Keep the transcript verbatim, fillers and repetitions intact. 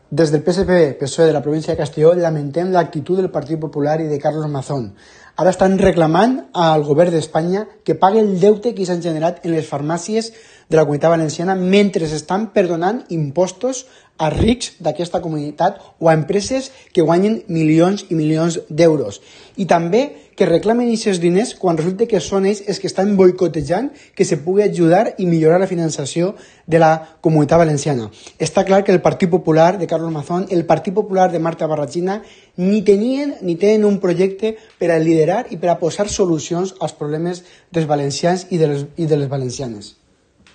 Des del P S P P S O E de la província de Castelló lamentem l'actitud del Partit Popular i de Carlos Mazón. Ara estan reclamant al govern d'Espanya que pagui el deute que s'han generat en les farmàcies de la Comunitat Valenciana mentre estan perdonant impostos a rics d'aquesta comunitat o a empreses que guanyen milions i milions d'euros. I també que reclamen aquests diners quan resulta que són ells els que estan boicotejant que se pugui ajudar i millorar la finançació de la Comunitat Valenciana. Està clar que el Partit Popular de Carlos Mazón, el Partit Popular de Marta Barrachina, ni tenien ni tenen un projecte per a liderar i per a posar solucions als problemes dels valencians i de les, i de les valencianes.